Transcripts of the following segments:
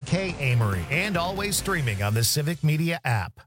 Kay Amory, and always streaming on the Civic Media app.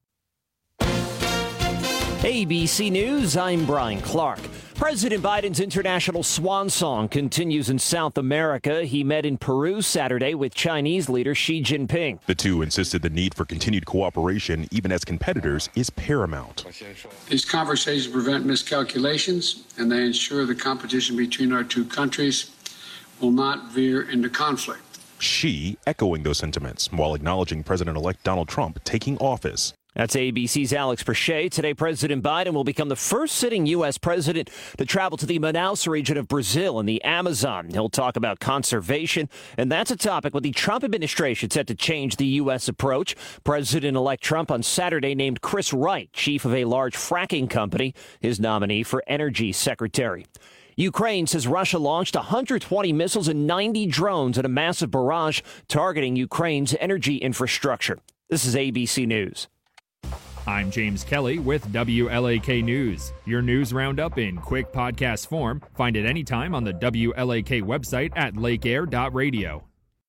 ABC News, I'm Brian Clark. President Biden's international swan song continues in South America. He met in Peru Saturday with Chinese leader Xi Jinping. The two insisted the need for continued cooperation, even as competitors, is paramount. These conversations prevent miscalculations, and they ensure the competition between our two countries will not veer into conflict. Xi echoing those sentiments while acknowledging President-elect Donald Trump taking office. That's ABC's Alex Perche. Today, President Biden will become the first sitting U.S. president to travel to the Manaus region of Brazil and the Amazon. He'll talk about conservation, and that's a topic with the Trump administration set to change the U.S. approach. President-elect Trump on Saturday named Chris Wright, chief of a large fracking company, his nominee for energy secretary. Ukraine says Russia launched 120 missiles and 90 drones at a massive barrage targeting Ukraine's energy infrastructure. This is ABC News. I'm James Kelly with WLAK News. Your news roundup in quick podcast form. Find it anytime on the WLAK website at lakeair.radio.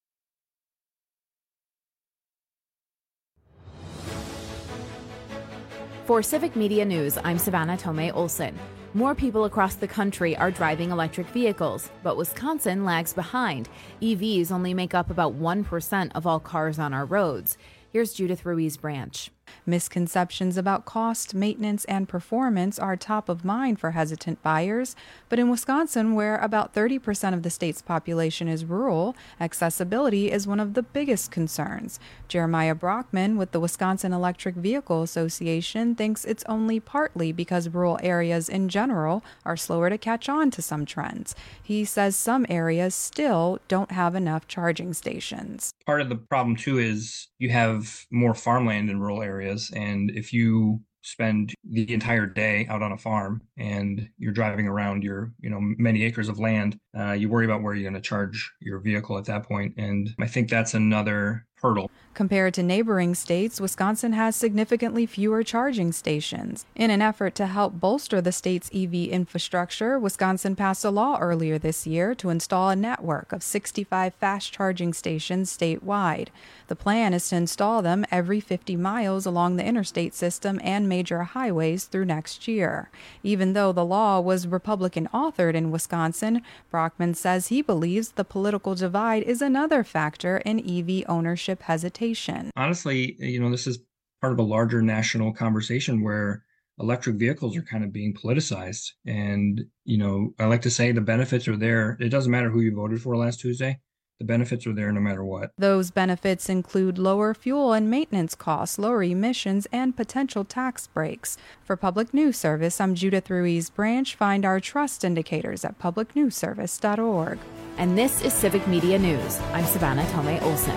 For Civic Media News, I'm Savannah Tomei Olson. More people across the country are driving electric vehicles, but Wisconsin lags behind. EVs only make up about 1% of all cars on our roads. Here's Judith Ruiz Branch. Misconceptions about cost, maintenance, and performance are top of mind for hesitant buyers. But in Wisconsin, where about 30% of the state's population is rural, accessibility is one of the biggest concerns. Jeremiah Brockman with the Wisconsin Electric Vehicle Association thinks it's only partly because rural areas in general are slower to catch on to some trends. He says some areas still don't have enough charging stations. Part of the problem, too, is you have more farmland in rural areas. And if you spend the entire day out on a farm and you're driving around your, many acres of land, you worry about where you're going to charge your vehicle at that point. And I think that's another hurdle. Compared to neighboring states, Wisconsin has significantly fewer charging stations. In an effort to help bolster the state's EV infrastructure, Wisconsin passed a law earlier this year to install a network of 65 fast charging stations statewide. The plan is to install them every 50 miles along the interstate system and major highways through next year. Even though the law was Republican authored in Wisconsin, Brockman says he believes the political divide is another factor in EV ownership hesitation. Honestly, this is part of a larger national conversation where electric vehicles are kind of being politicized. And, I like to say the benefits are there. It doesn't matter who you voted for last Tuesday. The benefits are there no matter what. Those benefits include lower fuel and maintenance costs, lower emissions, and potential tax breaks. For Public News Service, I'm Judith Ruiz Branch. Find our trust indicators at publicnewsservice.org. And this is Civic Media News. I'm Savannah Tomei Olson.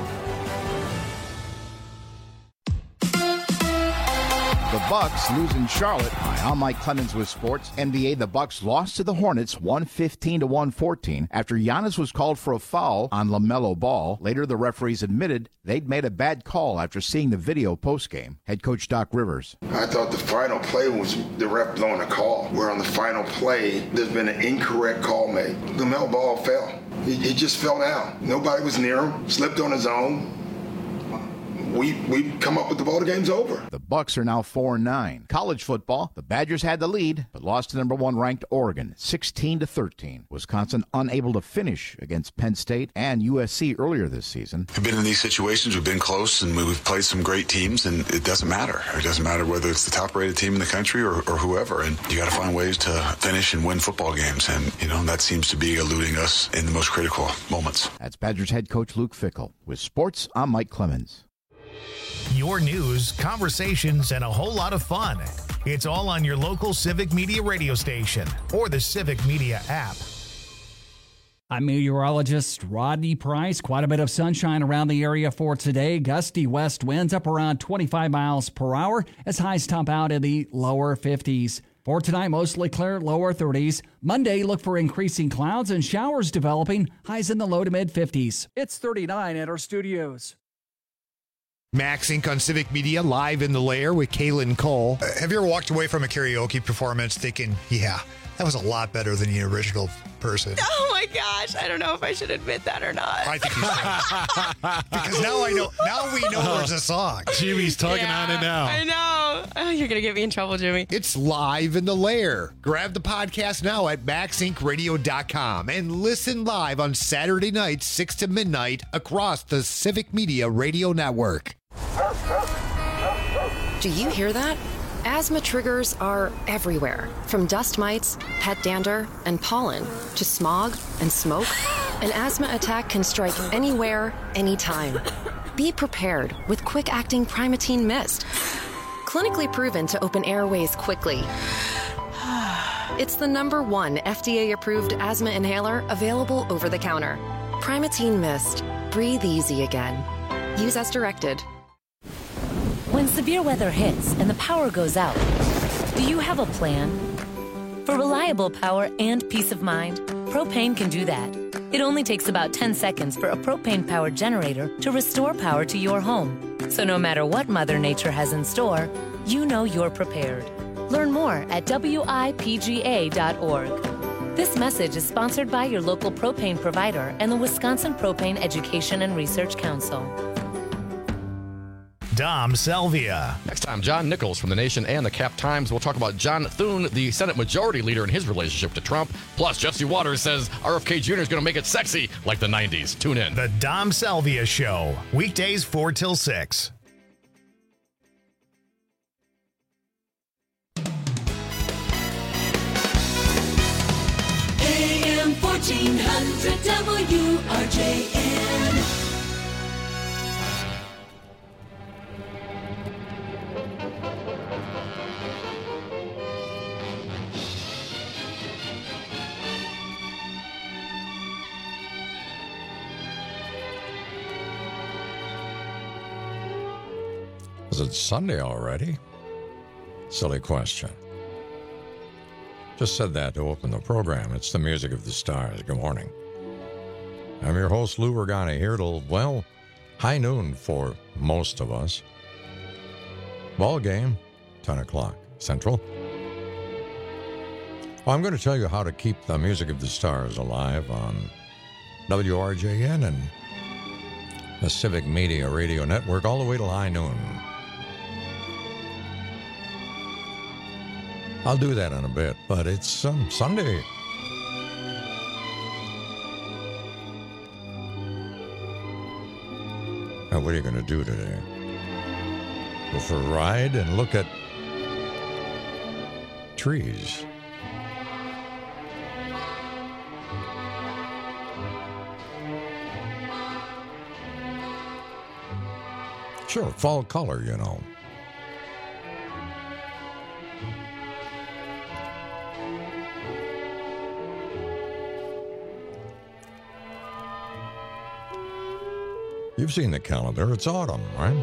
The Bucks lose in Charlotte. Hi, I'm Mike Clemens with sports. NBA, the Bucks lost to the Hornets 115-114 after Giannis was called for a foul on LaMelo Ball. Later, the referees admitted they'd made a bad call after seeing the video postgame. Head coach Doc Rivers. I thought the final play was the ref blowing a call, where on the final play, there's been an incorrect call made. LaMelo Ball fell. He just fell down. Nobody was near him, slipped on his own. We come up with the ball, the game's over. The Bucks are now 4-9. College football, the Badgers had the lead, but lost to number 1 ranked Oregon, 16-13. Wisconsin unable to finish against Penn State and USC earlier this season. We've been in these situations, we've been close, and we've played some great teams, and it doesn't matter. It doesn't matter whether it's the top-rated team in the country or whoever, and you got to find ways to finish and win football games, and, that seems to be eluding us in the most critical moments. That's Badgers head coach Luke Fickell. With sports, I'm Mike Clemens. Your news, conversations, and a whole lot of fun. It's all on your local Civic Media radio station or the Civic Media app. I'm meteorologist Rodney Price. Quite a bit of sunshine around the area for today. Gusty west winds up around 25 miles per hour as highs top out in the lower 50s. For tonight, mostly clear, lower 30s. Monday, look for increasing clouds and showers developing, highs in the low to mid 50s. It's 39 at our studios. Max Inc. on Civic Media, live in the lair with Kaylin Cole. Have you ever walked away from a karaoke performance thinking, yeah, that was a lot better than the original person? Oh my gosh, I don't know if I should admit that or not. I think you should. Because now we know there's a song. Jimmy's tugging on it now. I know. Oh, you're going to get me in trouble, Jimmy. It's live in the lair. Grab the podcast now at maxincradio.com and listen live on Saturday nights, 6 to midnight, across the Civic Media Radio Network. Do you hear that? Asthma triggers are everywhere, from dust mites, pet dander, and pollen, to smog and smoke. An asthma attack can strike anywhere, anytime. Be prepared with quick-acting Primatene Mist. Clinically proven to open airways quickly. It's the #1 FDA-approved asthma inhaler available over the counter. Primatene Mist. Breathe easy again. Use as directed. When severe weather hits and the power goes out, do you have a plan? For reliable power and peace of mind, Propane can do that. It only takes about 10 seconds for a propane-powered generator to restore power to your home. So no matter what Mother Nature has in store, you know you're prepared. Learn more at WIPGA.org. This message is sponsored by your local propane provider and the Wisconsin Propane Education and Research Council. Dom Salvia. Next time, John Nichols from The Nation and the Cap Times. We'll talk about John Thune, the Senate Majority Leader, and his relationship to Trump. Plus, Jesse Waters says RFK Jr. is going to make it sexy like the 90s. Tune in. The Dom Salvia Show. Weekdays 4 till 6. AM 1400 WRJN. Is it Sunday already? Silly question. Just said that to open the program. It's the music of the stars. Good morning. I'm your host, Lou Regani, here till, well, high noon for most of us. Ball game, 10 o'clock Central. Well, I'm going to tell you how to keep the music of the stars alive on WRJN and the Civic Media Radio Network all the way till high noon. I'll do that in a bit, but it's Sunday. Now, what are you going to do today? Go for a ride and look at trees. Sure, fall color, you know. You've seen the calendar. It's autumn, right?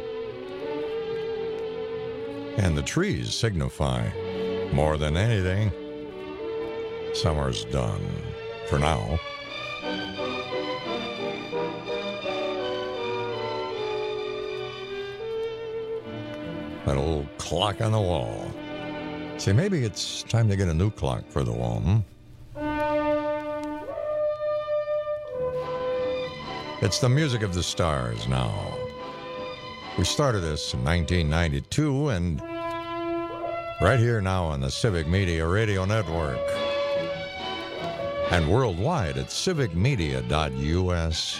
And the trees signify, more than anything, summer's done for now. That old clock on the wall. See, maybe it's time to get a new clock for the wall, It's the music of the stars now. We started this in 1992 and right here now on the Civic Media Radio Network and worldwide at civicmedia.us.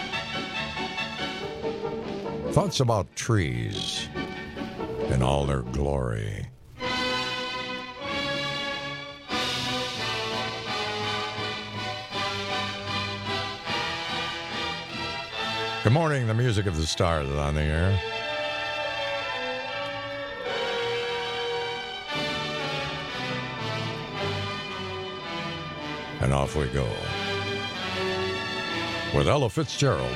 Thoughts about trees in all their glory. Good morning, the music of the stars is on the air. And off we go with Ella Fitzgerald.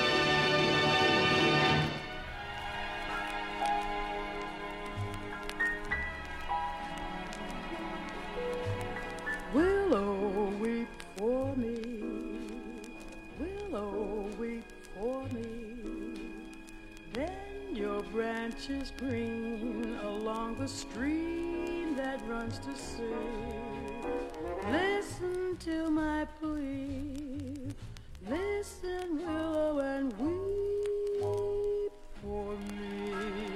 Willow, weep for me. Willow, weep for me. Then your branches green along the stream that runs to sea. Listen to my plea. Listen, willow, and weep for me.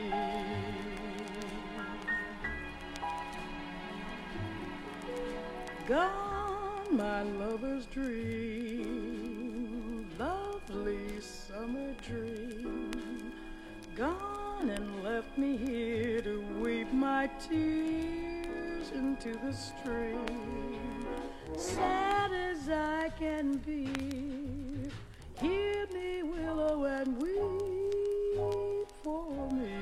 Gone, my lover's dream, lovely summer dream. Gone and left me here to weep my tears into the stream. Sad as I can be, hear me, willow, and weep for me.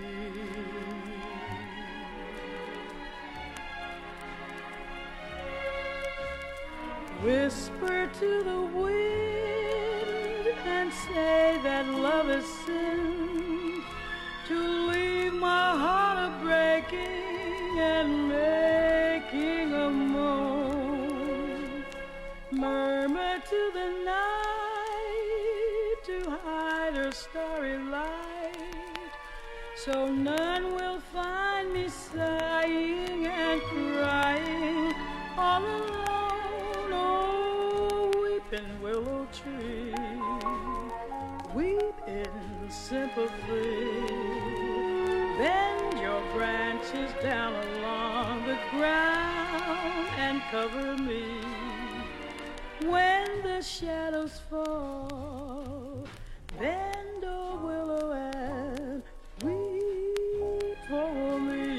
Whisper to the wind and say that love is sin, to leave my heart a-breaking and making a moan. Murmur to the night to hide her starry light, so none will find me sighing and crying all alone. Oh, weeping willow tree, weep in sympathy. Bend your branches down along the ground and cover me. When the shadows fall, bend, oh willow, and weep for me.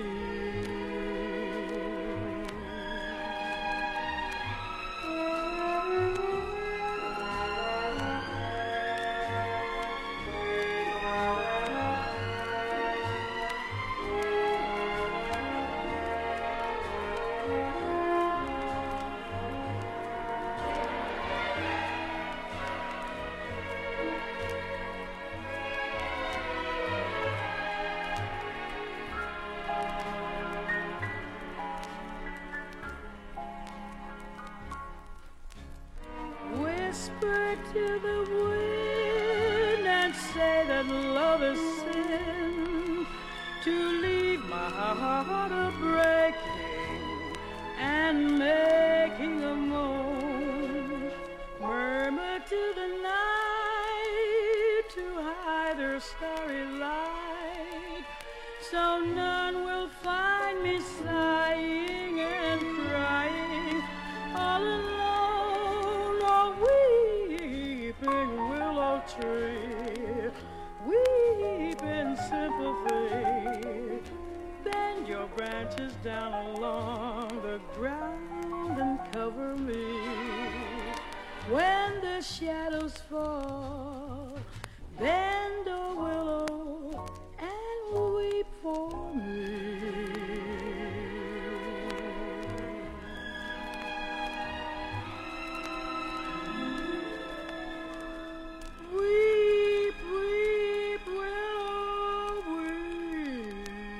Whisper to the wind and say that love is sin, to leave my heart a-breaking and making a moan. Murmur to the night to hide her starry light, so none will find me sighing and crying all alone. Weeping willow tree, weep in sympathy. Bend your branches down along the ground and cover me. When the shadows fall, bend, oh willow, and weep for me. Weep, weep, willow, weep.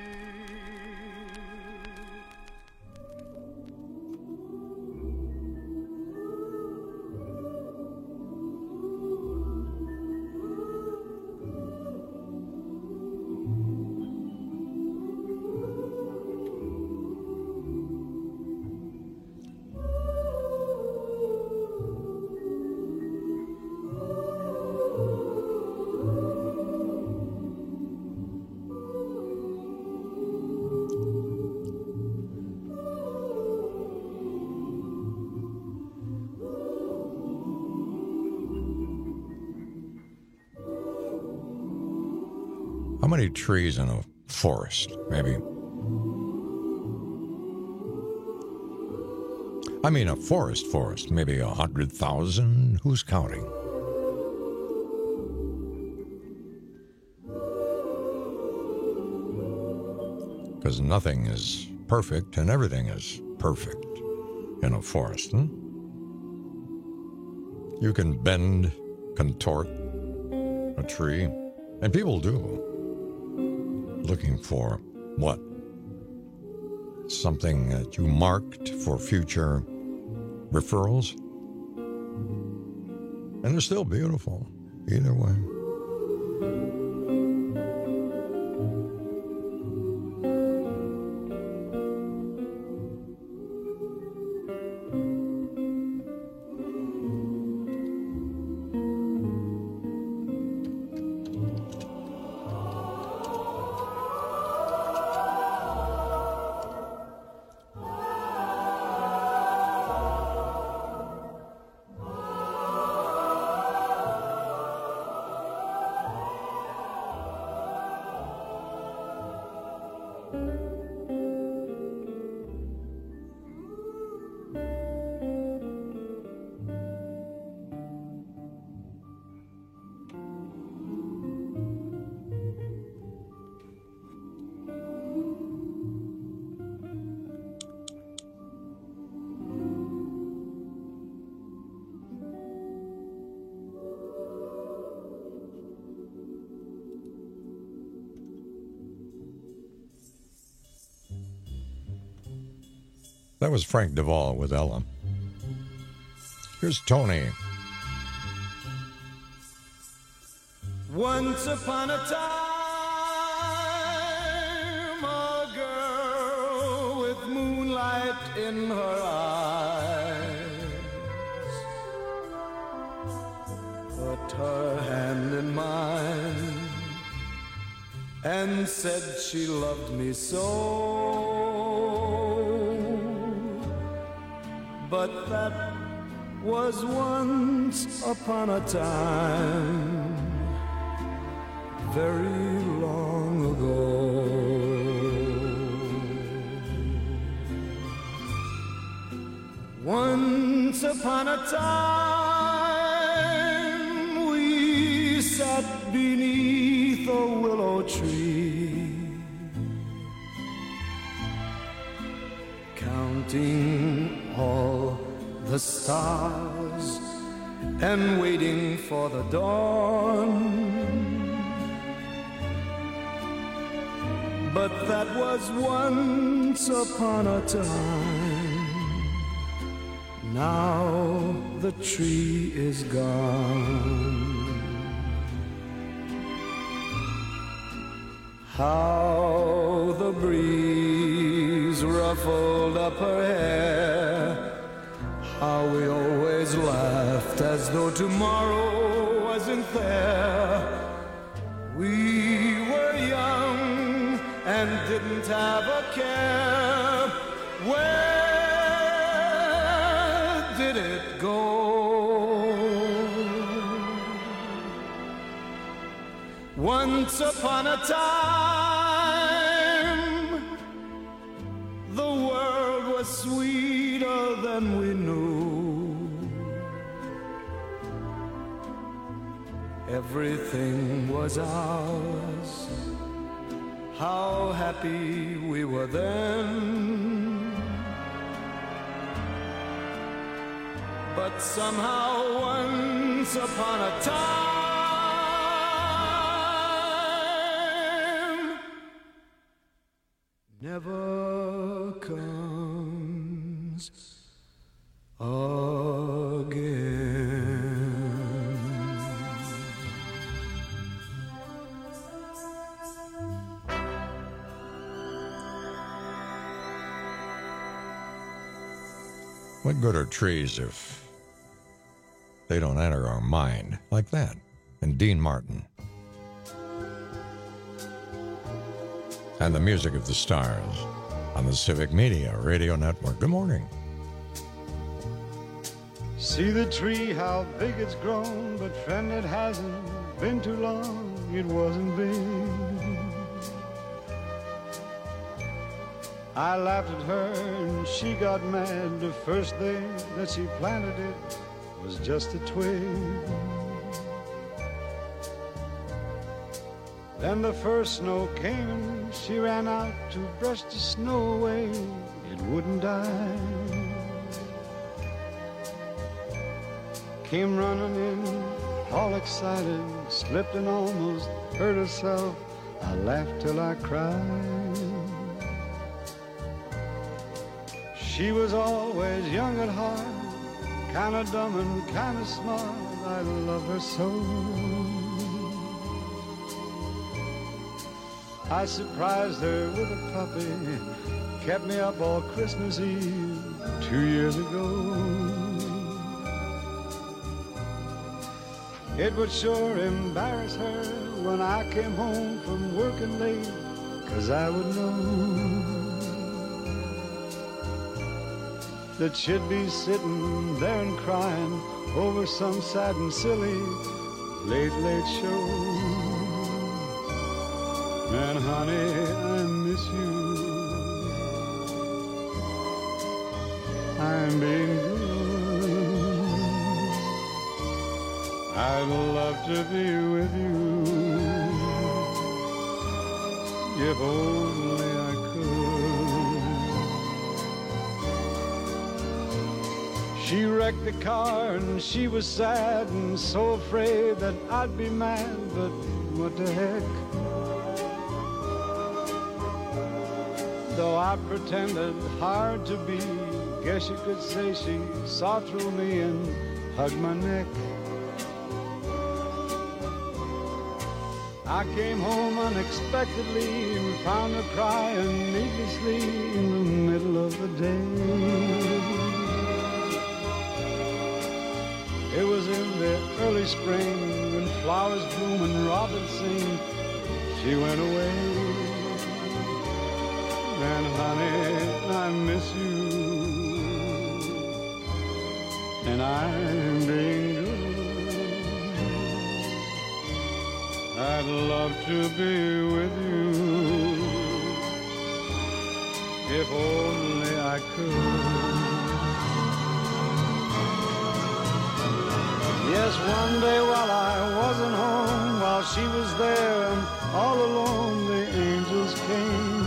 How many trees in a forest? Maybe. I mean, a forest. Maybe 100,000. Who's counting? Because nothing is perfect and everything is perfect in a forest. You can bend, contort a tree, and people do. Looking for what? Something that you marked for future referrals? And they're still beautiful, either way. That was Frank Duvall with Ella. Here's Tony. Once upon a time, a girl with moonlight in her eyes put her hand in mine and said she loved me so. But that was once upon a time, very long ago. Once upon a time, we sat beneath a willow tree, counting all the stars and waiting for the dawn. But that was once upon a time. Now the tree is gone. How the breeze ruffled up her hair. How we always laughed as though tomorrow wasn't there. We were young and didn't have a care. Where did it go? Once upon a time, the world was sweeter than we knew. Everything was ours. How happy we were then. But somehow once upon a time never comes again. What good are trees if they don't enter our mind like that? And Dean Martin. And the music of the stars on the Civic Media Radio Network. Good morning. See the tree, how big it's grown, but friend, it hasn't been too long, it wasn't big. I laughed at her and she got mad. The first day that she planted it was just a twig. Then the first snow came and she ran out to brush the snow away. It wouldn't die. Came running in, all excited, slipped and almost hurt herself. I laughed till I cried. She was always young at heart, kinda dumb and kinda smart. I love her so. I surprised her with a puppy, kept me up all Christmas Eve 2 years ago. It would sure embarrass her when I came home from working late, 'cause I would know that she'd be sitting there and crying over some sad and silly late show. And honey, I miss you. I'm being good. I'd love to be with you if only I could. She wrecked the car and she was sad and so afraid that I'd be mad, but what the heck? though I pretended hard to be. Guess you could say she saw through me and hugged my neck. I came home unexpectedly and found her crying needlessly in the middle of the day. It was in the early spring when flowers bloom and robins sing. She went away. And honey, I miss you. And I'm being good. I'd love to be with you if only I could. Yes, one day while I wasn't home, while she was there and all alone, the angels came.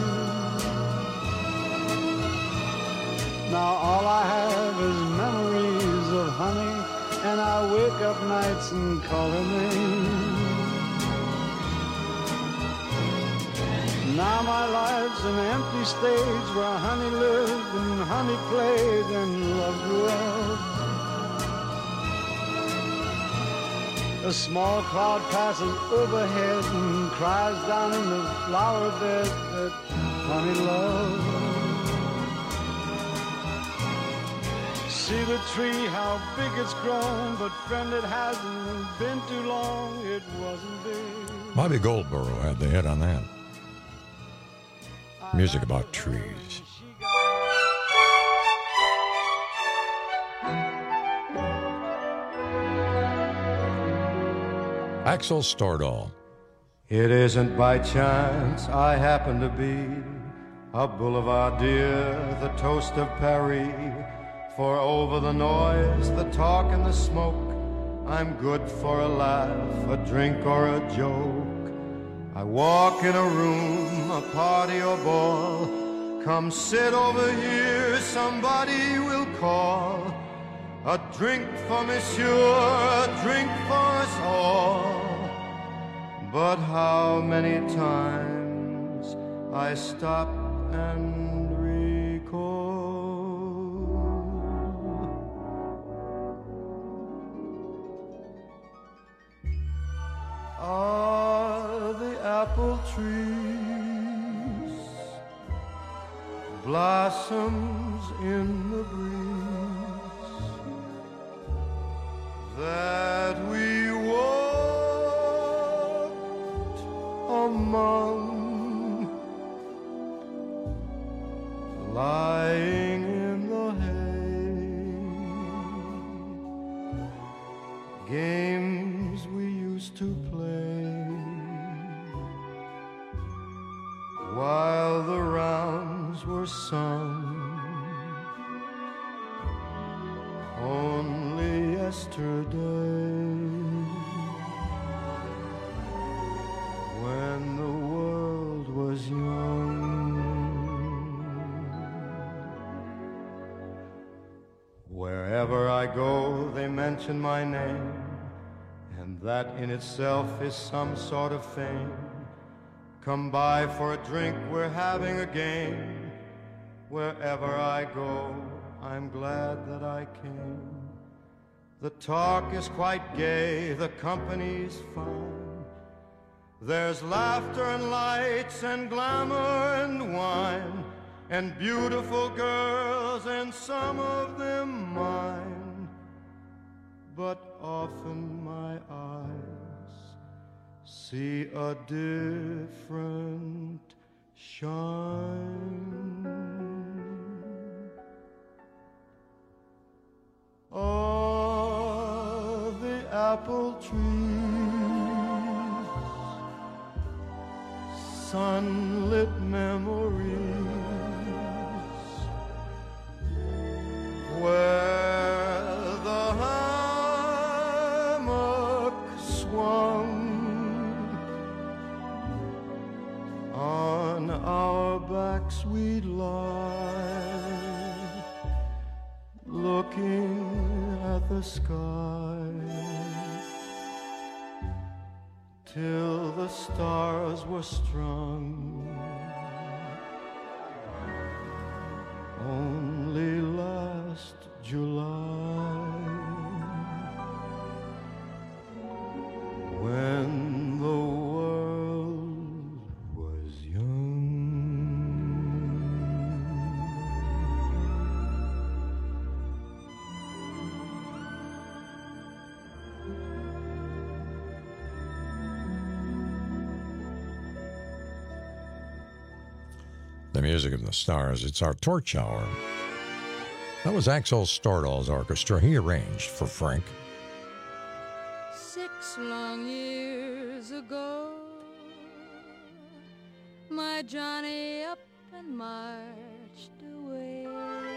Now all I have is memories of honey, and I wake up nights and call her name. Now my life's an empty stage where honey lived and honey played and love grew up. A small cloud passes overhead and cries down in the flower bed that honey loved. See the tree, how big it's grown, but friend, it hasn't been too long, it wasn't big. Bobby Goldborough had the hit on that. Music about trees. Axel Stordahl. It isn't by chance I happen to be a boulevardier, the toast of Paris. For over the noise, the talk and the smoke, I'm good for a laugh, a drink or a joke. I walk in a room, a party or ball. Come sit over here, somebody will call. A drink for monsieur, a drink for us all. But how many times I stop and recall. Are the apple trees blossoms in the breeze that we walked among, lying in the hay, games we used to play while the rounds were sung. Only yesterday, when the world was young. Wherever I go, they mention my name, and that in itself is some sort of fame. Come by for a drink, we're having a game. Wherever I go, I'm glad that I came. The talk is quite gay, the company's fine. There's laughter and lights and glamour and wine, and beautiful girls, and some of them mine. But often my eyes see a different shine. Oh, the apple trees, sunlit memories, where the hammock swung on our backs we'd lie, looking at the sky, till the stars were strung only last July, when the world was young. The music of the stars. It's our torch hour. That was Axel Stordahl's orchestra. He arranged for Frank. 6 long years ago, my Johnny up and marched away.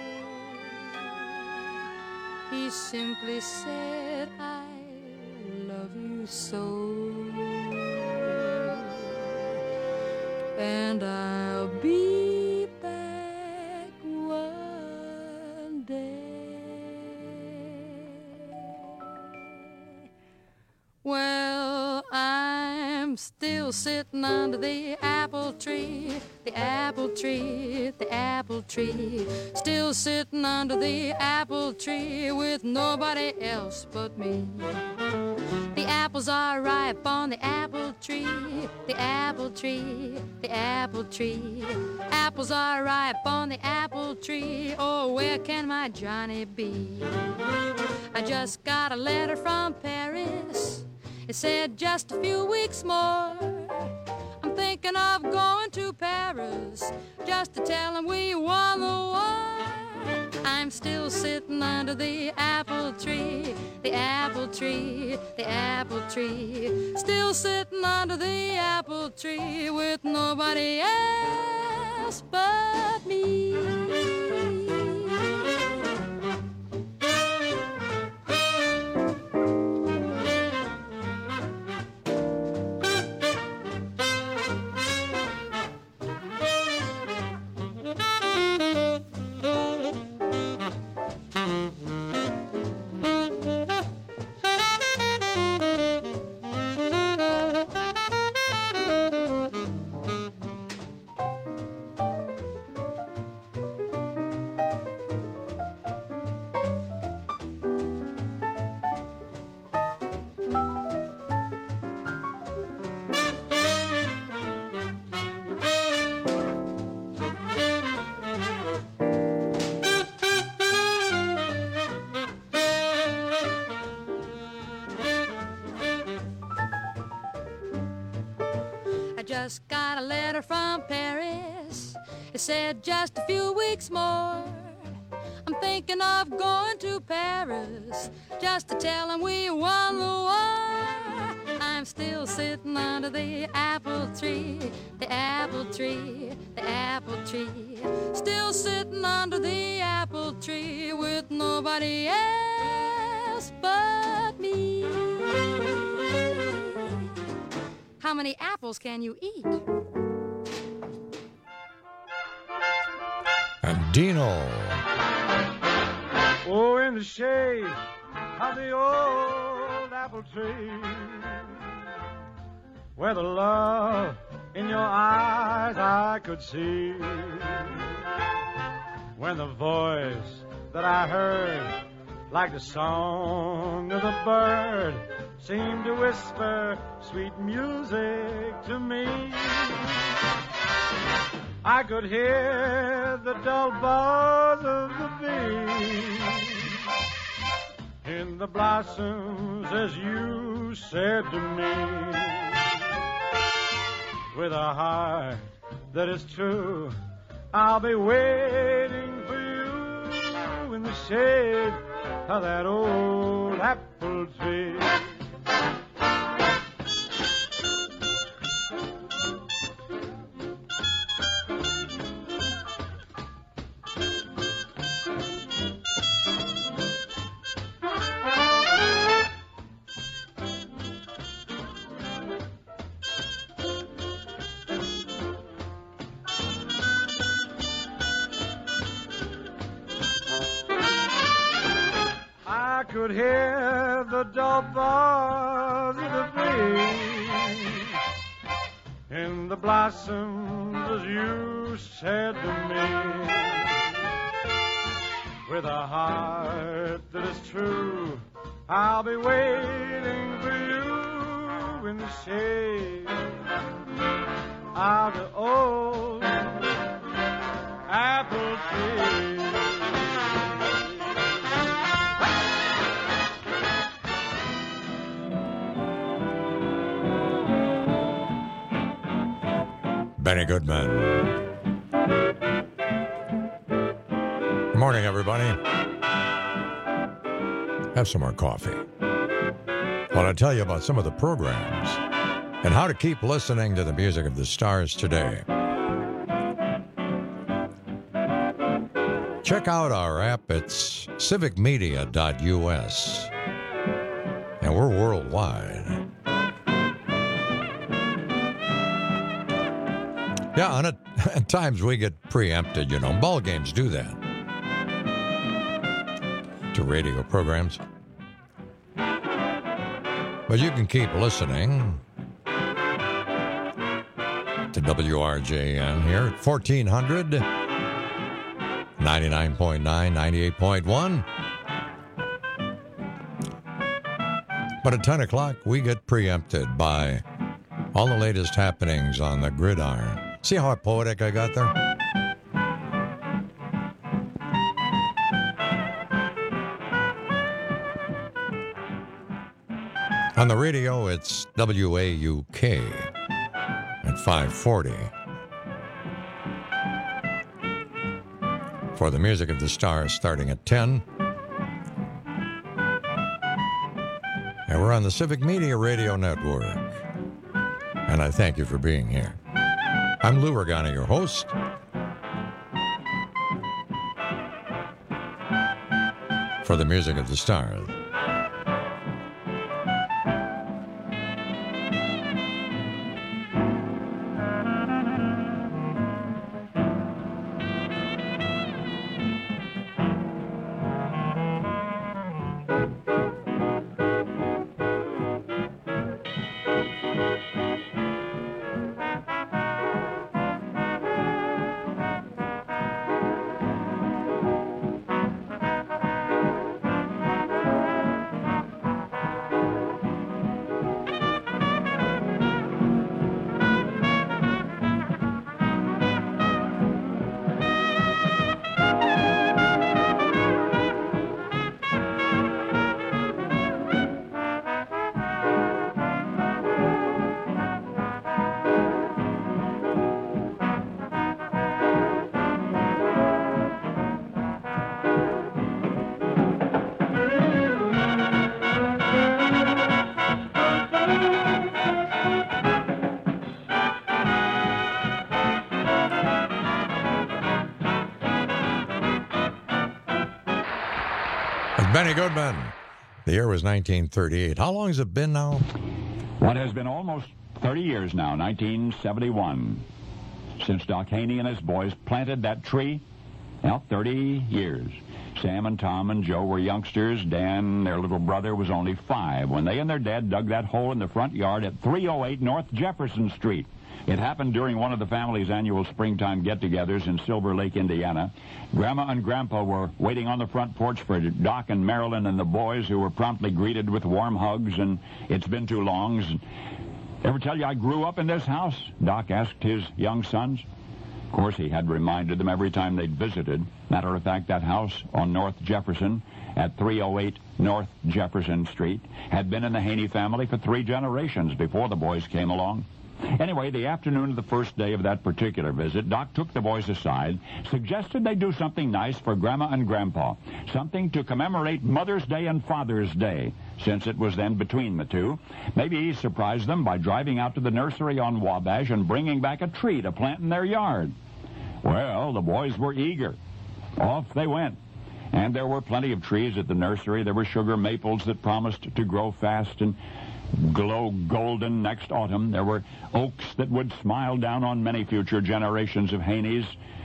He simply said, I love you so, and I'll be back one day. Well, I'm still sitting under the apple tree, the apple tree, the apple tree. Still sitting under the apple tree with nobody else but me. The apples are ripe on the apple tree, the apple tree, the apple tree. Apples are ripe on the apple tree. Oh, where can my Johnny be? I just got a letter from Paris. It said just a few weeks more. I'm thinking of going to Paris just to tell him we won the war. I'm still sitting under the apple tree, the apple tree, the apple tree. Still sitting under the apple tree with nobody else but me. Just got a letter from Paris. It said just a few weeks more. I'm thinking of going to Paris just to tell them we won the war. I'm still sitting under the apple tree, the apple tree, the apple tree. Still sitting under the apple tree with nobody else but me. How many apples can you eat? And Dino. Oh, in the shade of the old apple tree, where the love in your eyes I could see, when the voice that I heard, like the song of the bird, seemed to whisper sweet music to me. I could hear the dull buzz of the bee in the blossoms as you said to me. With a heart that is true, I'll be waiting for you in the shade of that old apple tree. I could hear the dull buzz of the bee in the blossoms as you said to me. with a heart that is true. I'll be waiting for you in the shade of the old apple tree. Benny Goodman. Good morning, everybody. Have some more coffee. I want to tell you about some of the programs and how to keep listening to the music of the stars today. Check out our app. It's civicmedia.us. And we're worldwide. Yeah, and at times we get preempted, you know. Ball games do that. To radio programs. But you can keep listening to WRJN here at 1400, 99.9, 98.1. But at 10 o'clock, we get preempted by all the latest happenings on the gridiron. See how poetic I got there? On the radio, it's WAUK at 540. For the music of the stars starting at 10. And we're on the Civic Media Radio Network. And I thank you for being here. I'm Lou Regani, your host. For the music of the stars. Benny Goodman. The year was 1938. How long has it been now? What has been almost 30 years now, 1971, since Doc Haney and his boys planted that tree. Well, 30 years. Sam and Tom and Joe were youngsters. Dan, their little brother, was only 5 when they and their dad dug that hole in the front yard at 308 North Jefferson Street. It happened during one of the family's annual springtime get-togethers in Silver Lake, Indiana. Grandma and Grandpa were waiting on the front porch for Doc and Marilyn and the boys, who were promptly greeted with warm hugs and "It's been too long." "Ever tell you I grew up in this house?" Doc asked his young sons. Of course, he had reminded them every time they'd visited. Matter of fact, that house on North Jefferson at 308 North Jefferson Street had been in the Haney family for 3 generations before the boys came along. Anyway, the afternoon of the first day of that particular visit, Doc took the boys aside, suggested they do something nice for Grandma and Grandpa, something to commemorate Mother's Day and Father's Day, since it was then between the two. Maybe he surprised them by driving out to the nursery on Wabash and bringing back a tree to plant in their yard. Well, the boys were eager. Off they went. And there were plenty of trees at the nursery. There were sugar maples that promised to grow fast and glow golden next autumn. There were oaks that would smile down on many future generations of Haneys,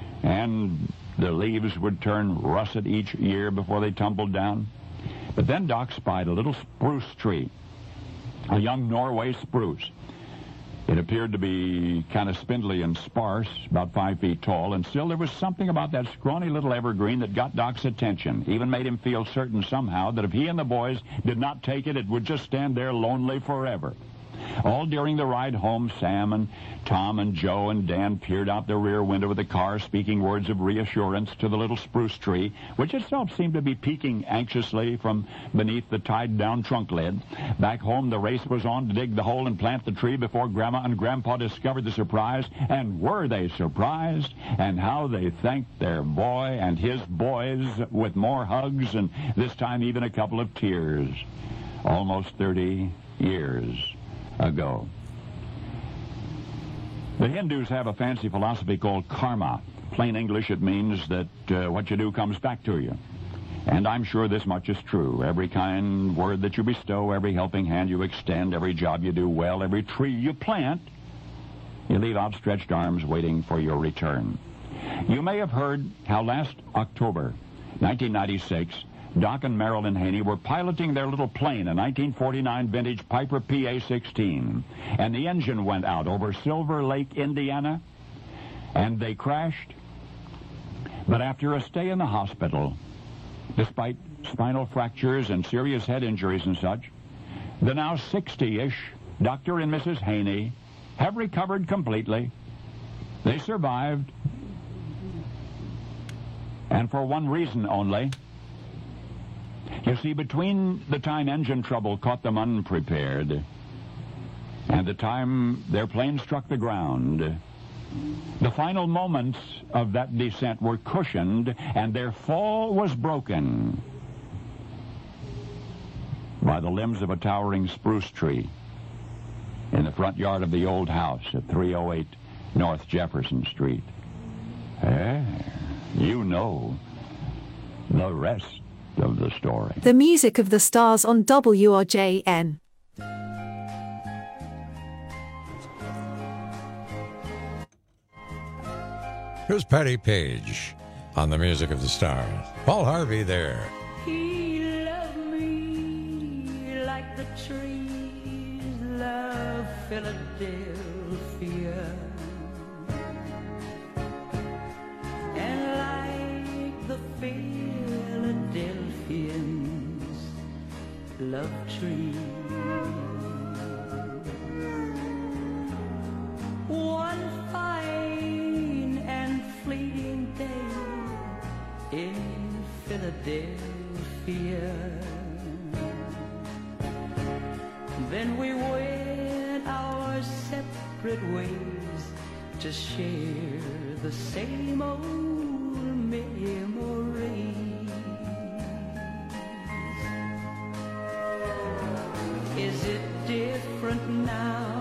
and the leaves would turn russet each year before they tumbled down. But then Doc spied a little spruce tree, a young Norway spruce. It It appeared to be kind of spindly and sparse, about 5 feet tall, and still there was something about that scrawny little evergreen that got Doc's attention, even made him feel certain somehow that if he and the boys did not take it, it would just stand there lonely forever. All during the ride home, Sam and Tom and Joe and Dan peered out the rear window of the car, speaking words of reassurance to the little spruce tree, which itself seemed to be peeking anxiously from beneath the tied-down trunk lid. Back home, the race was on to dig the hole and plant the tree before Grandma and Grandpa discovered the surprise. And were they surprised? And how they thanked their boy and his boys with more hugs and this time even a couple of tears. Almost 30 years ago. The Hindus have a fancy philosophy called karma. Plain English, it means that what you do comes back to you. And I'm sure this much is true. Every kind word that you bestow, every helping hand you extend, every job you do well, every tree you plant, you leave outstretched arms waiting for your return. You may have heard how last October, 1996, Doc and Marilyn Haney were piloting their little plane, a 1949 vintage Piper PA-16, and the engine went out over Silver Lake, Indiana, and they crashed. But after a stay in the hospital, despite spinal fractures and serious head injuries and such, the now 60-ish Dr. and Mrs. Haney have recovered completely. They survived, and for one reason only. You see, between the time engine trouble caught them unprepared and the time their plane struck the ground, the final moments of that descent were cushioned and their fall was broken by the limbs of a towering spruce tree in the front yard of the old house at 308 North Jefferson Street. You know the rest of the story. The music of the stars on WRJN. Here's Patty Page on the music of the stars. Paul Harvey there. He loved me like the trees love Philadelphia, and like the Philadelphians love trees. One fine and fleeting day in Philadelphia, then we went our separate ways to share the same old memories. Is it different now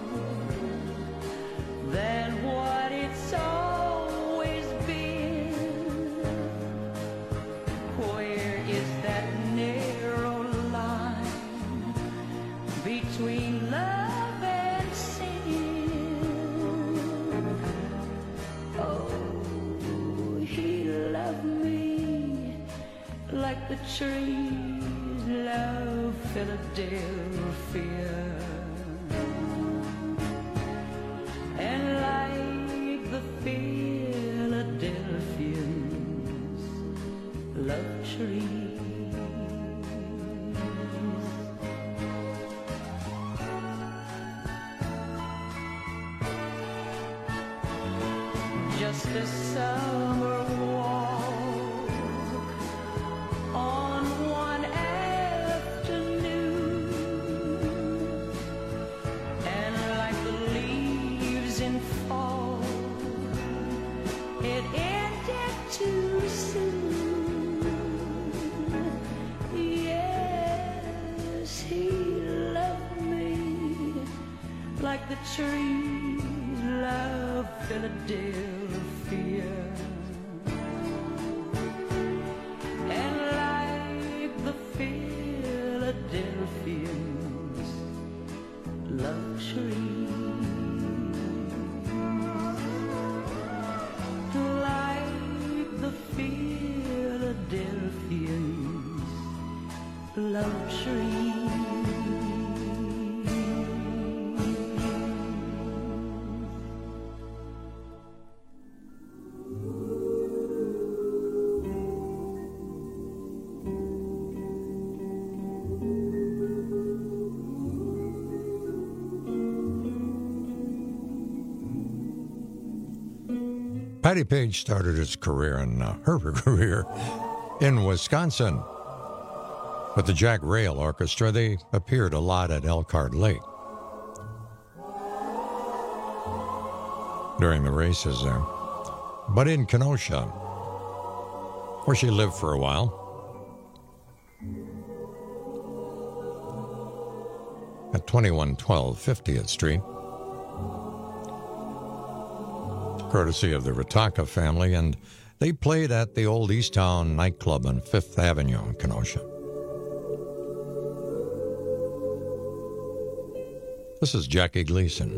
than what it's always been? Where is that narrow line between love and sin? Oh, he loved me like the trees love Philadelphia, and like the Philadelphians love trees. Just a summer walk on one afternoon, and like the leaves in fall, it ended too soon. Yes, he loved me like the trees love Philadelphia, and like the Philadelphians love trees, like the Philadelphians love trees. Patty Page started her career in Wisconsin. With the Jack Rail Orchestra, they appeared a lot at Elkhart Lake during the races there. But in Kenosha, where she lived for a while, at 2112 50th Street, courtesy of the Ritaka family, and they played at the old Easttown nightclub on 5th Avenue in Kenosha. This is Jackie Gleason.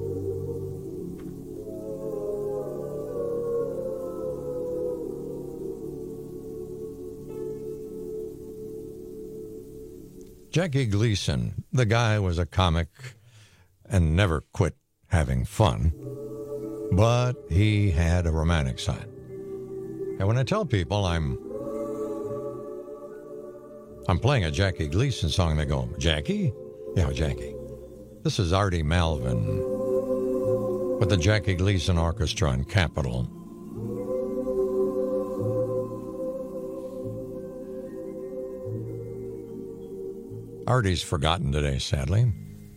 Jackie Gleason, the guy was a comic and never quit having fun, but he had a romantic side. And when I tell people I'm playing a Jackie Gleason song, they go, Jackie? Yeah, Jackie. This is Artie Malvin with the Jackie Gleason Orchestra in Capitol. Artie's forgotten today, sadly.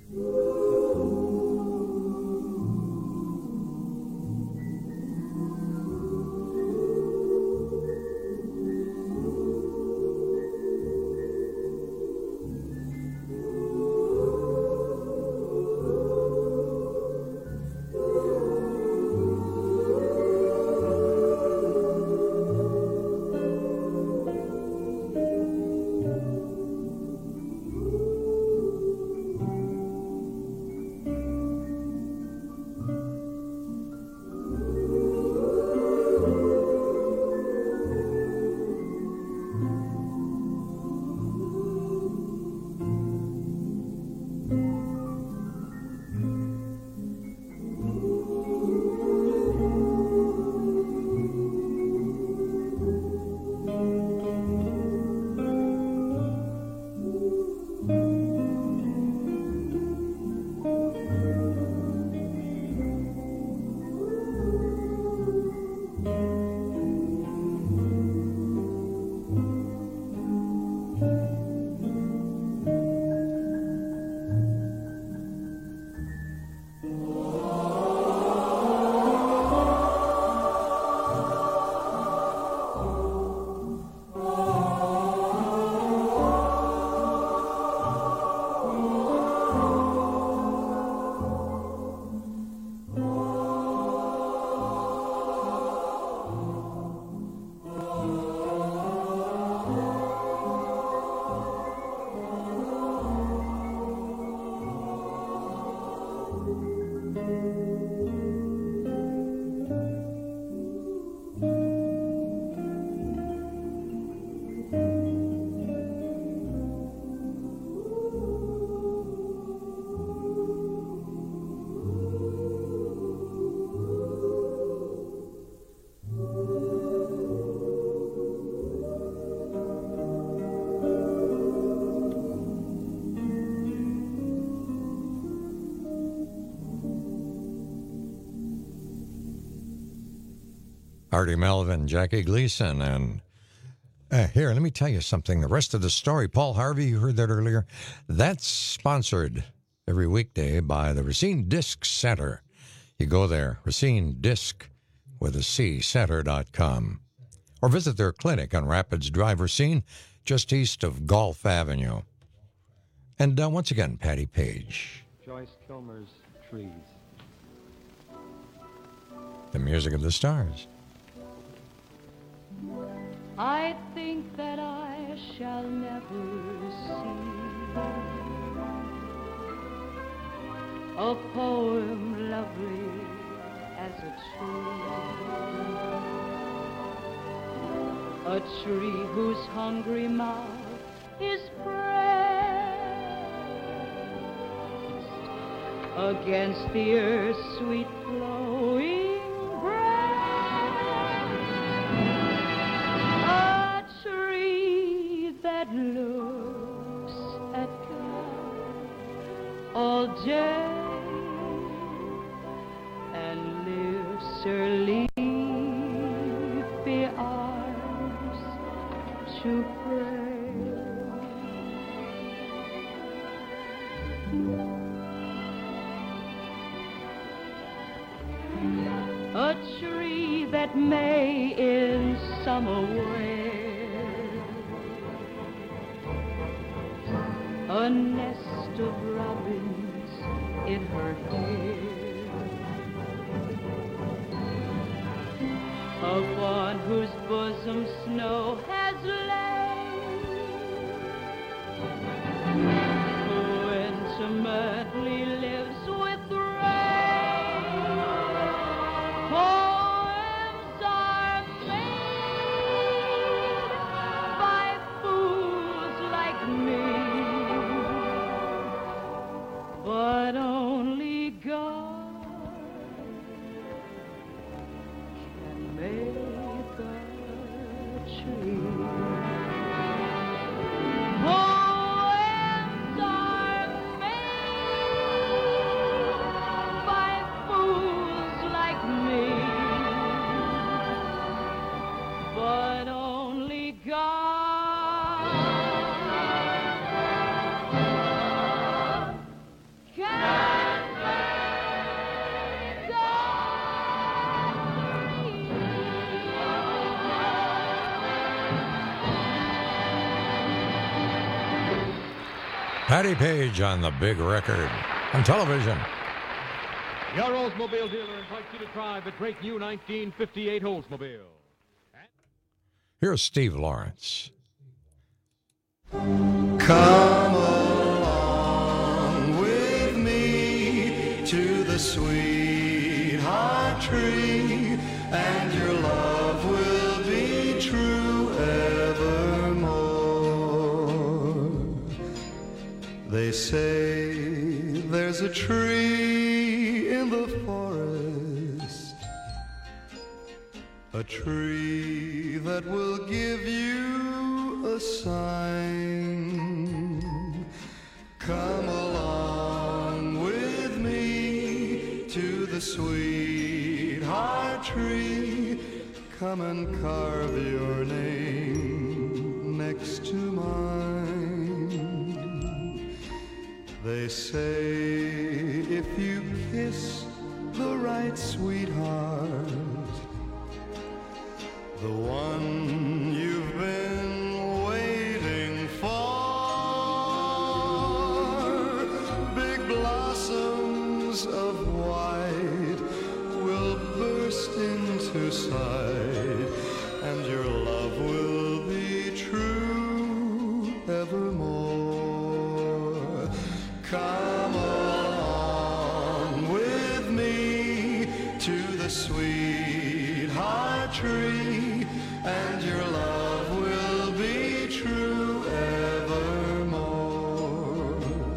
Artie Melvin, Jackie Gleason, and here, let me tell you something. The rest of the story, Paul Harvey, you heard that earlier, that's sponsored every weekday by the Racine Disc Center. You go there, Racine Disc with a C, center.com, or visit their clinic on Rapids Drive, Racine, just east of Gulf Avenue. And once again, Patty Page. Joyce Kilmer's Trees. The music of the stars. I think that I shall never see a poem lovely as a tree whose hungry mouth is pressed against the earth's sweet flowing that looks at God all day and lifts her leaves to pray. A tree that may in summer wear a nest of robins in her hair, of one whose bosom snow has laid, who intimately lives with rain. Poems are made by fools like me, but only God can make a tree. Poems are made by fools like me, but only God can make a Patty Page on the big record on television. Your Oldsmobile dealer invites you to drive the great new 1958 Oldsmobile. Here's Steve Lawrence. Come along with me to the sweetheart tree, and your love will be true evermore. They say there's a tree in the forest, a tree that will give you a sign. Come along with me to the sweetheart tree. Come and carve your name next to mine. They say if you kiss the right sweetheart, the one you've been waiting for, big blossoms of white will burst into sight, and your love will be true evermore. Come along with me to the sweetheart tree, and your love will be true evermore.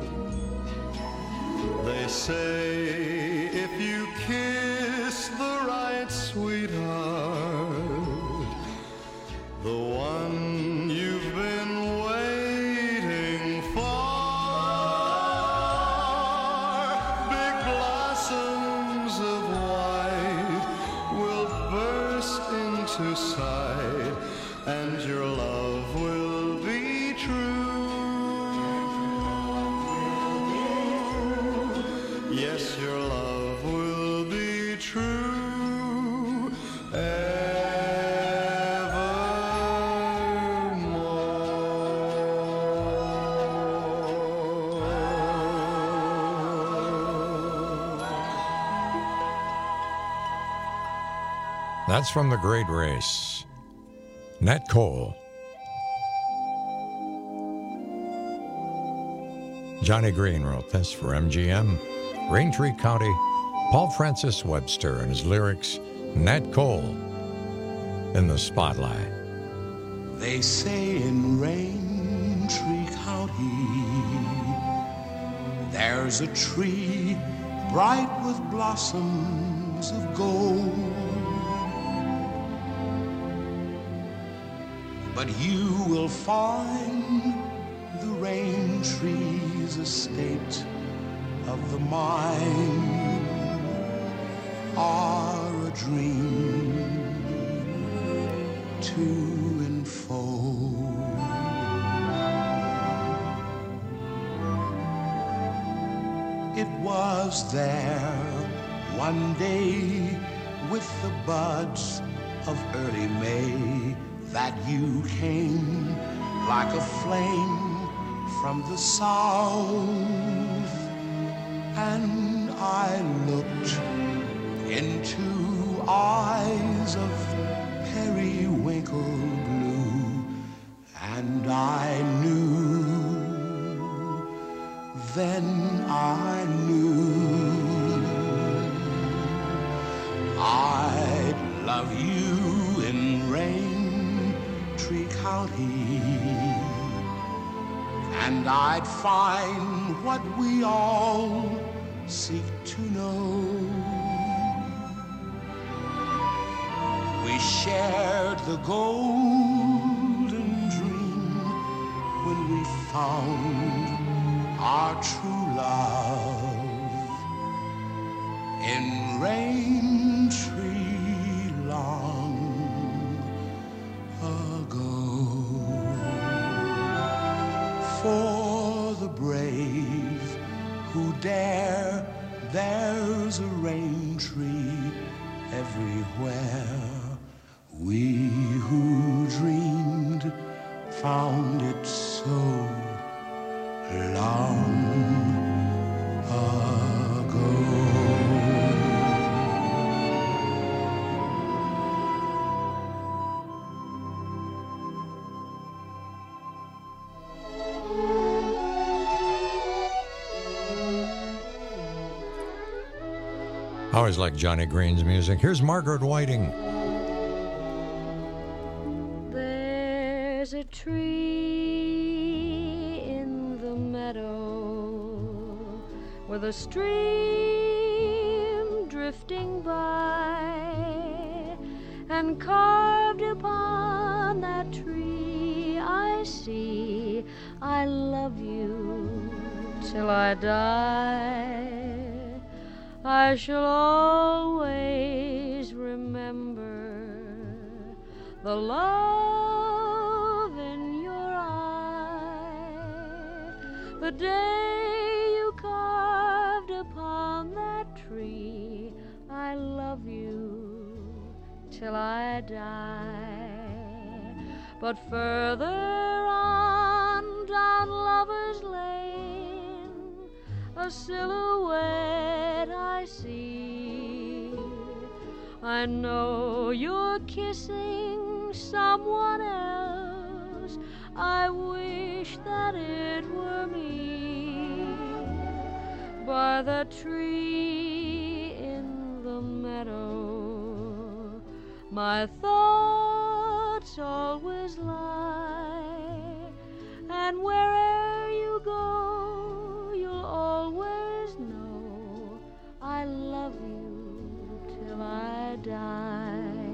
They say if you kiss the right sweetheart, the one you've been waiting for, big blossoms of white will burst into sight, and your love will be true. Yes, your love will be true That's from The Great Race. Nat Cole. Johnny Green wrote this for MGM. Raintree County. Paul Francis Webster and his lyrics. Nat Cole in the spotlight. They say in Raintree County there's a tree bright with blossoms of gold. But you will find the Raintree's a state of the mind or a dream to and fro. It was there one day with the buds of early May that you came like a flame from the south, and I looked into eyes of periwinkle blue, and I knew, then I knew I'd love you in Raintree County, and I'd find what we all seek to know. We shared the golden dream when we found our true love in Raintree long ago. For the brave who dare, there's a rain tree everywhere. We who dreamed found it so long ago. I always like Johnny Green's music. Here's Margaret Whiting. There's a tree in the meadow with a stream drifting by, and carved upon that tree I see, I love you till I die. I shall always remember the love in your eye, the day you carved upon that tree. I love you till I die. But further on down Lover's Lane, a silhouette I see. I know you're kissing someone else. I wish that it were me. By the tree in the meadow, my thoughts always lie. And where'er you go, you'll always know I love you till I die.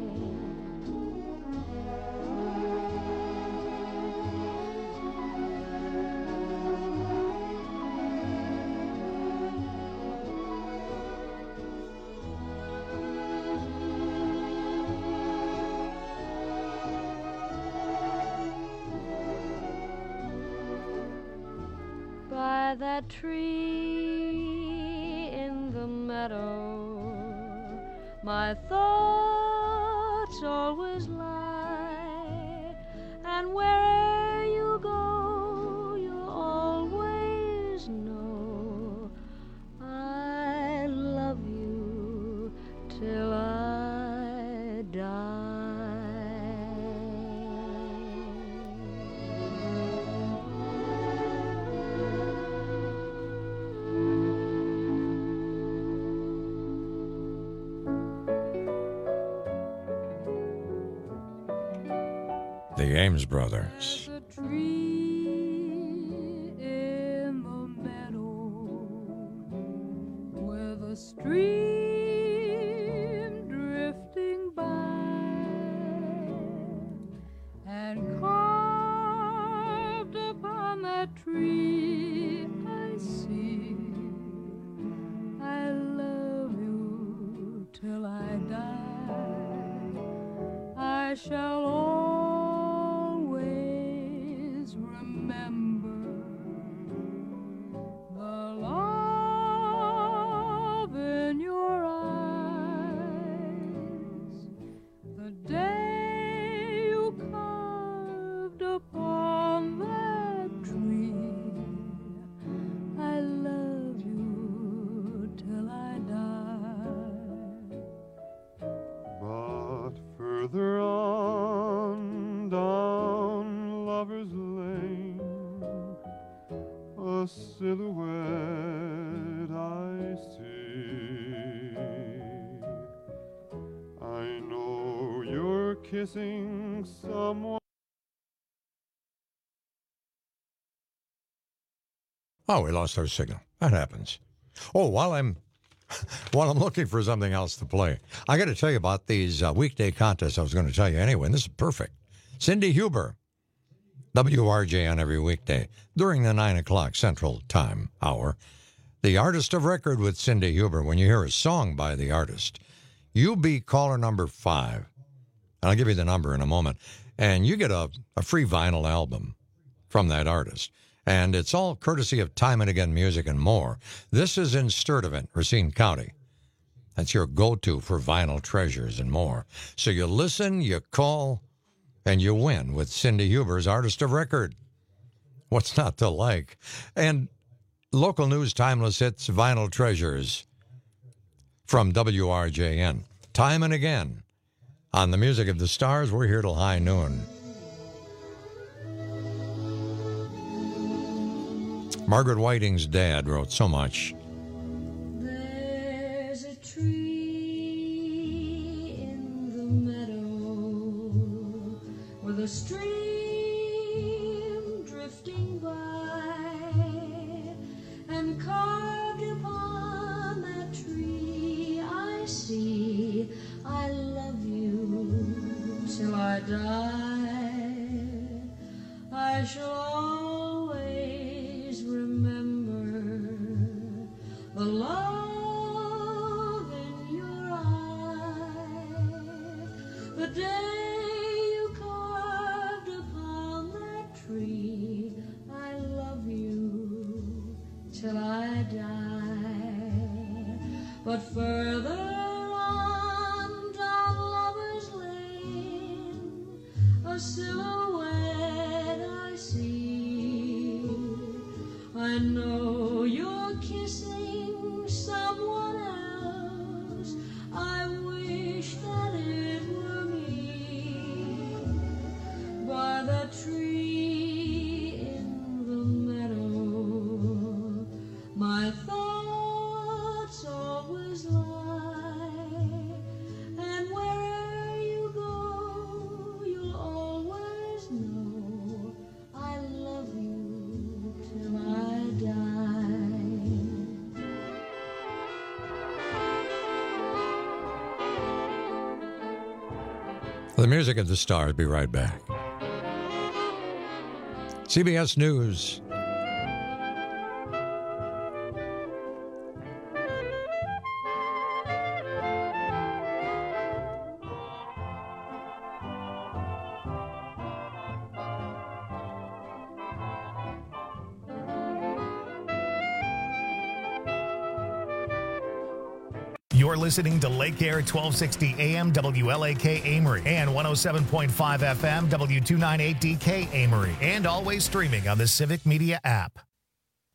By that tree in the meadow, my thoughts always lie. And where'er you go, you'll always know I love you till I die. The Ames Brothers. There's a tree in the meadow with a stream drifting by, and carved upon that tree I see, I love you till I die. I shall always silhouette I see. I know you're kissing someone. Oh, we lost our signal. That happens. Oh, while I'm looking for something else to play, I got to tell you about these weekday contests I was going to tell you anyway, and this is perfect. Cindy Huber, WRJN every weekday during the 9 o'clock Central Time hour. The Artist of Record with Cindy Huber. When you hear a song by the artist, you be caller number 5. And I'll give you the number in a moment. And you get a free vinyl album from that artist. And it's all courtesy of Time and Again Music and more. This is in Sturtevant, Racine County. That's your go-to for vinyl treasures and more. So you listen, you call, and you win with Cindy Huber's Artist of Record. What's not to like? And local news, timeless hits, vinyl treasures from WRJN. Time and Again. On the Music of the Stars, we're here till high noon. Margaret Whiting's dad wrote so much. There's a tree in the meadow with a stream drifting by, and carved upon that tree I see, I love you till I die. I shall always remember the love in your eye, the day you carved upon that tree. I love you till I die. But further on down Lover's Lane, a silhouette I see. I know you're kissing someone else. I wish that it were me. By the tree in the meadow, my thoughts always lie. And wherever you go, you'll always know I love you till I die. The Music of the Stars. Be right back. CBS News. You're listening to Lake Air 1260 AM WLAK Amory and 107.5 FM W298DK Amory, and always streaming on the Civic Media app.